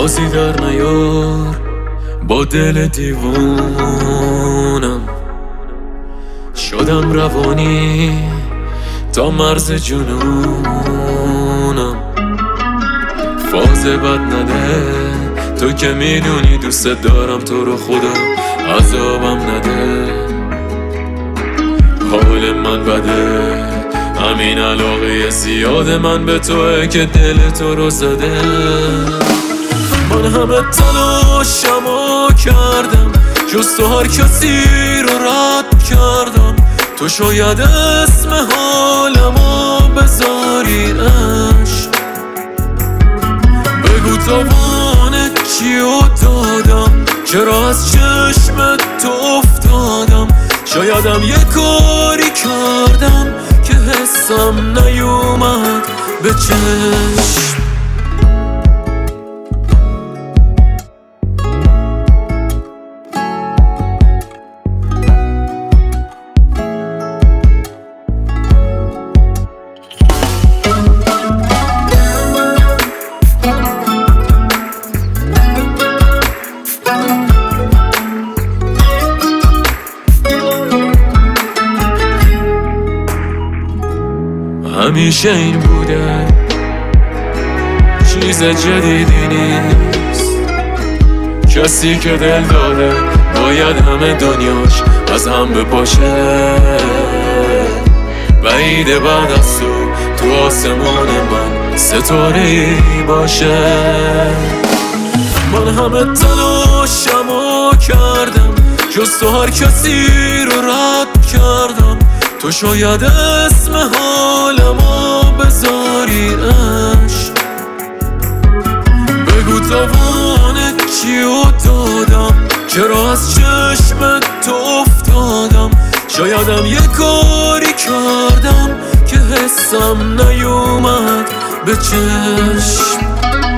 بازی در نیار با دل دیوونم. شدم روانی تا مرز جنونم. فاز بد نده تو که میدونی دوست دارم تو رو، خدا عذابم نده. حال من بده، همین علاقه زیاد من به توه که دل تو رو زده. من همه تلاشمو کردم، جز تو هر کسی رو رد کردم. تو شاید اسم حالمو بذاری عشق. بگو تاوان چیو دادم، چرا از چشمت تو افتادم. شایدم یه کاری کردم که حسم نیومد به چشم. همیشه این بوده، چیز جدیدی نیست. کسی که دل داده باید همه دنیاش از هم بپاشه. بعید بعد از تو آسمان من ستاره‌ای باشه. من همه تلاشمو کردم، جز تو هر کسی رو رد کردم. تو شاید اسم حالمو بذاری عشق. بگو تاوان چیو دادم، چرا از چشمت تو افتادم. شایدم یه کاری کردم که حسم نیومد به چشم.